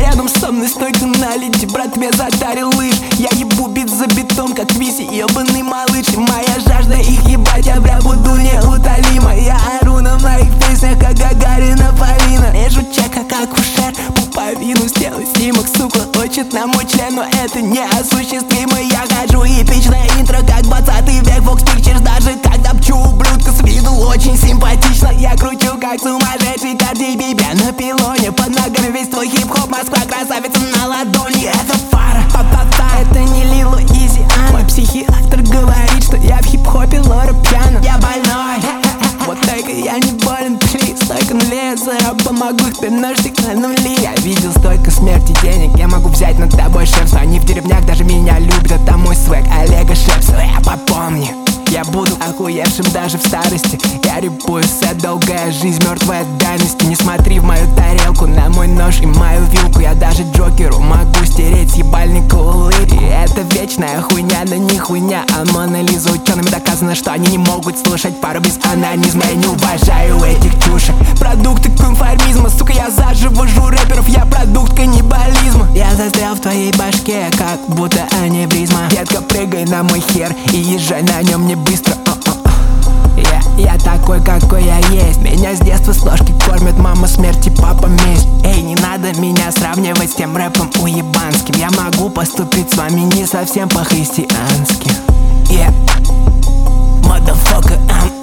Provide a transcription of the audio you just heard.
рядом со мной, стойка на леди. Брат мне затарил лыж, я ебу бит за битом, как Виси, ебаный малыш. И моя жажда их ебать, я прям буду неутолима. Я ору на моих песнях, как Гагарина Полина. Режу чека, как ушер, пуповину. Сделай снимок, сука, хочет на мой член, но это неосуществимо. Я хожу эпичное интро, как 20 век, Vox Pictures. Даже когда пчу ублюдка с виду очень симпатично. Я кручу, как сумасшедший Cardi B, на пилоне. Под ногами весь твой хип-хоп, Москва красавица на ладони. Это фара, па-па-па, это не Лил Уизи. Мой психиатр говорит, что я в хип-хопе Лора Пьяно. Я больной, вот только я не болен, плиз. Столько нулей, я помогу, теперь ножик на нули. Я видел столько смерти денег, я могу взять над тобой шефство. Они в деревнях даже меня любят, это мой свек, Олега Шепсова. Я попомни, я буду охуевшим даже в старости. Я репую сет, долгая жизнь, мертвая от дальности. Не смотри в мою тарелку, на мой нож и мою вилку. Я даже Джокеру могу стереть с ебальника улыбки. И это вечная хуйня, да не хуйня, а Мона Лиза. Учеными доказано, что они не могут слушать пару без анонизма. Я не уважаю этих чушек, продукты конформизма. Сука, я заживожу рэперов, я продукт каннибализма. Я застрял в твоей башке, как будто аневризма. Детка, прыгай на мой хер и езжай на нем не быстро. Я такой, какой я есть. Меня с детства с ложки кормят мама смерть и папа месть. Эй, не надо меня сравнивать с тем рэпом уебанским. Я могу поступить с вами не совсем по-христиански. Yeah, motherfucker, I'm